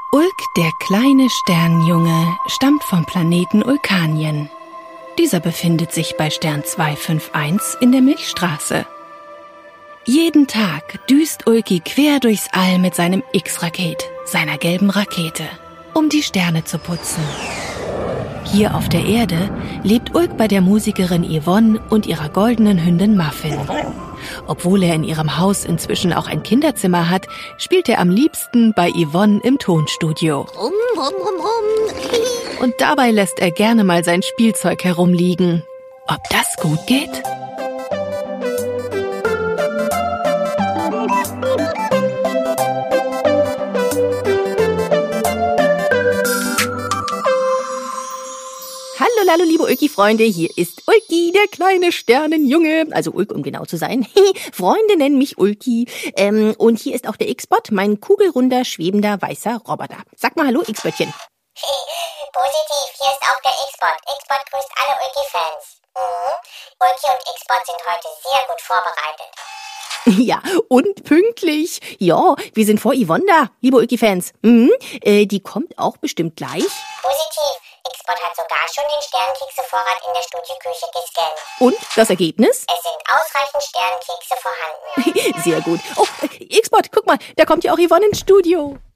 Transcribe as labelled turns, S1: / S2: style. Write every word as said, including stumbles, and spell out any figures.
S1: Ulk, der kleine Sternenjunge, stammt vom Planeten Ulkanien. Dieser befindet sich bei Stern zwei fünf eins in der Milchstraße. Jeden Tag düst Ulki quer durchs All mit seinem X-Raket, seiner gelben Rakete, um die Sterne zu putzen. Hier auf der Erde lebt Ulk bei der Musikerin Yvonne und ihrer goldenen Hündin Muffin. Obwohl er in ihrem Haus inzwischen auch ein Kinderzimmer hat, spielt er am liebsten bei Yvonne im Tonstudio.
S2: Rum, rum, rum, rum.
S1: Und dabei lässt er gerne mal sein Spielzeug herumliegen. Ob das gut geht?
S2: Hallo, liebe Ulki-Freunde, hier ist Ulki, der kleine Sternenjunge. Also Ulk, um genau zu sein. Freunde nennen mich Ulki. Ähm, und hier ist auch der X-Bot, mein kugelrunder, schwebender, weißer Roboter. Sag mal Hallo, X-Böttchen.
S3: Positiv, hier ist auch der X-Bot. X-Bot grüßt alle Ulki-Fans. Mhm. Ulki und X-Bot sind heute sehr gut vorbereitet.
S2: Ja, und pünktlich. Ja, wir sind vor Yvonne da, liebe Ulki-Fans. Mhm. Äh, die kommt auch bestimmt gleich.
S3: Positiv. X-Bot hat sogar schon den Sternkeksevorrat in der Studioküche gescannt.
S2: Und das Ergebnis?
S3: Es sind ausreichend Sternkekse vorhanden.
S2: Sehr gut. Oh, X-Bot, guck mal, da kommt ja auch Yvonne ins Studio.